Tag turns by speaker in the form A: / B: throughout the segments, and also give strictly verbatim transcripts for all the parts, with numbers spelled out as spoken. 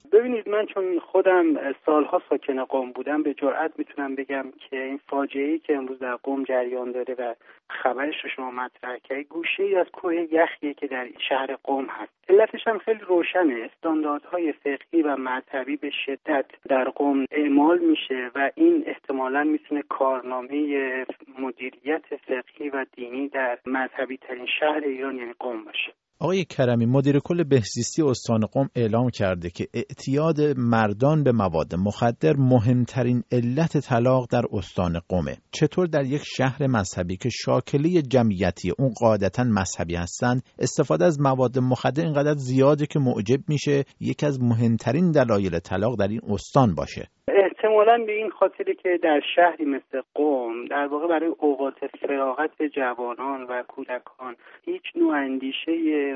A: ببینید، من چون خودم سالها ساکن قم بودم به جرئت میتونم بگم که این فاجعه‌ای که امروز در قم جریان داره و خبرش رو شما مطرح کردید گوشه‌ای از کوه یخیه که در شهر قم هست. علتش هم خیلی روشنه. استانداردهای فقهی و مذهبی به شدت در قم اعمال میشه و این احتمالاً میتونه کارنامه مدیریت فقهی و دینی در مذهبی ترین شهر ایران یعنی قم باشه.
B: آقای کرمی، مدیر کل بهزیستی استان قم اعلام کرده که اعتیاد مردان به مواد مخدر مهمترین علت طلاق در استان قمه. چطور در یک شهر مذهبی که شاکله جمعیتی اون قاعدتاً مذهبی هستند استفاده از مواد مخدر اینقدر زیاده که معجب میشه یکی از مهمترین دلایل طلاق در این استان باشه؟
A: احتمالاً به این خاطره که در شهری مثل قم در واقع برای اوقات فراغت جوانان و کودکان هیچ نوع اندیشه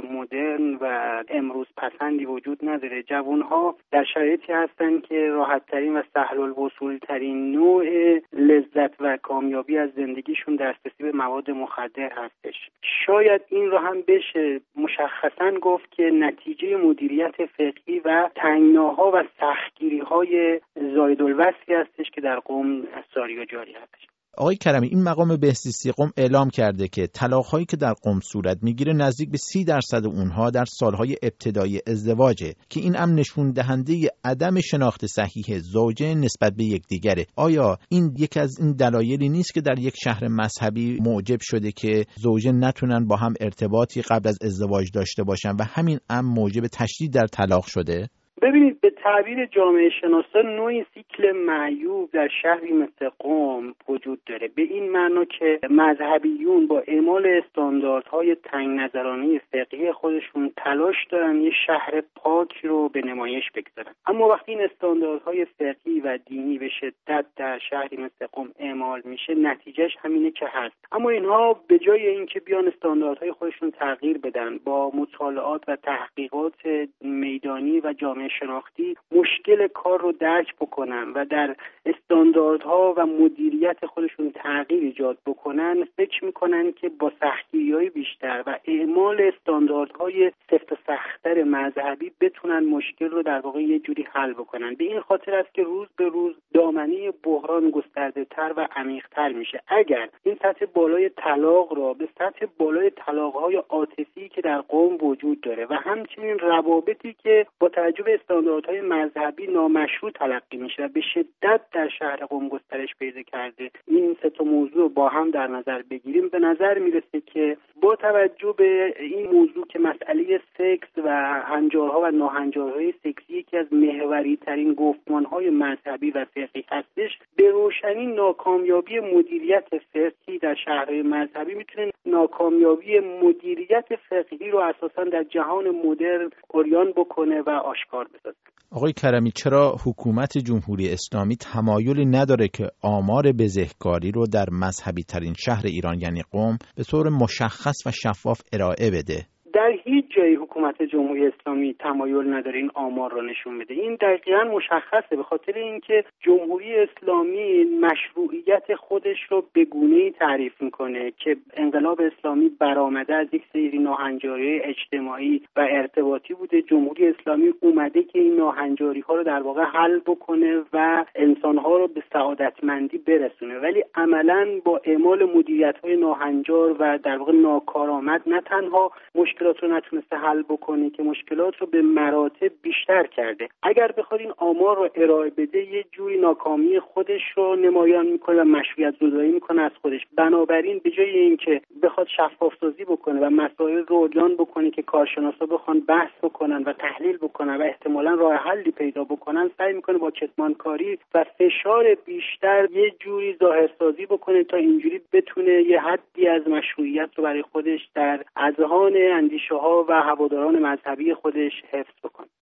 A: مدرن و امروز پسندی وجود نداره. جوانها در شرایطی هستند که راحت‌ترین و سهل الوصول ترین نوع لذت و کامیابی از زندگیشون دسترسی به مواد مخدر هستش. شاید این رو هم بشه مشخصاً گفت که نتیجه مدیریت فقهی و تنگناها و سختگیری‌های زایدالوصفی هستش که در قم ساری و جاری هستش.
B: آقای کرمی، این مقام بهزیستی قم اعلام کرده که طلاق‌هایی که در قم صورت میگیره نزدیک به سی درصد اونها در سالهای ابتدایی ازدواجه که این هم نشون دهنده عدم شناخت صحیح زوجین نسبت به یکدیگره. آیا این یکی از این دلایلی نیست که در یک شهر مذهبی معجب شده که زوجین نتونن با هم ارتباطی قبل از ازدواج داشته باشن و همین هم موجب تشدید در طلاق شده؟
A: ببینید، به تعبیر جامعه شناسان نوعی سیکل معیوب در شهری مثل قم وجود داره، به این معنا که مذهبیون با اعمال استانداردهای تنگ نظرانه فقهی خودشون تلاش دارن یه شهر پاک رو به نمایش بگذارن، اما وقتی این استانداردهای فقهی و دینی به شدت در شهری مثل قم اعمال میشه نتیجهش همینه که هست. اما اینها به جای اینکه بیان استانداردهای خودشون تغییر بدن، با مطالعات و تحقیقات میدانی و جامعه شناختی مشکل کار رو درک بکنن و در استانداردها و مدیریت خودشون تغییر ایجاد بکنن، فکر میکنن که با سختگیری‌های بیشتر و اعمال استانداردهای سفت و سخت‌تر مذهبی بتونن مشکل رو در واقع یه جوری حل بکنن. به این خاطر است که روز به روز دامنه بحران گسترده‌تر و عمیق‌تر میشه. اگر این سطح بالای طلاق را به سطح بالای طلاق‌های عاطفی که در قم وجود داره و همچنین روابطی که با توجه به استانداردهای مذهبی نامشروع تلقی میشه و به شدت در شهر قم گسترش پیدا کرده، این سه تا موضوع با هم در نظر بگیریم، به نظر میرسه که با توجه به این موضوع که مسئله سکس و هنجارها و ناهنجارهای سکسی یکی از محوری ترین گفتمانهای مذهبی و فقهی هستش، به روشنی ناکامیابی مدیریت فقهی در شهرهای مذهبی میتونه ناکامیابی مدیریت فقهی رو اساساً در جهان مدرن عریان بکنه و آشکار بسازه.
B: آقای کرمی، چرا حکومت جمهوری اسلامی تمایلی نداره که آمار بزهکاری رو در مذهبی ترین شهر ایران یعنی قم به طور مشخص و شفاف ارائه بده؟
A: در هیچ جای حکومت جمهوری اسلامی تمایل نداره این آمار را نشون بده. این دقیقاً مشخصه، به خاطر اینکه جمهوری اسلامی مشروعیت خودش رو به گونه‌ای تعریف میکنه که انقلاب اسلامی برآمده از یک سری ناهنجاری اجتماعی و ارتباطی بوده. جمهوری اسلامی اومده که این ناهنجاری ها رو در واقع حل بکنه و انسانها رو به سعادتمندی برسونه، ولی عملاً با اعمال مدیریت‌های ناهنجار و در واقع ناکارآمد نه تنها مشکل مشکلات رو نتونسته حل بکنه که مشکلات رو به مراتب بیشتر کرده. اگر بخواد این آمار رو ارائه بده یه جوری ناکامی خودش رو نمایان میکنه و مشروعیت زدایی میکنه از خودش. بنابراین به جای اینکه بخواد شفاف سازی بکنه و مسائل رو اعلان بکنه که کارشناسا بخوان بحث بکنن و تحلیل بکنن و احتمالاً راه حلی پیدا بکنن، سعی میکنه با کتمانکاری و فشار بیشتر یه جوری ظاهرسازی بکنه تا اینجوری بتونه یه حدی از مشروعیت رو برای خودش در اذهان اندیشه‌ها و هواداران مذهبی خودش حفظ بکنه.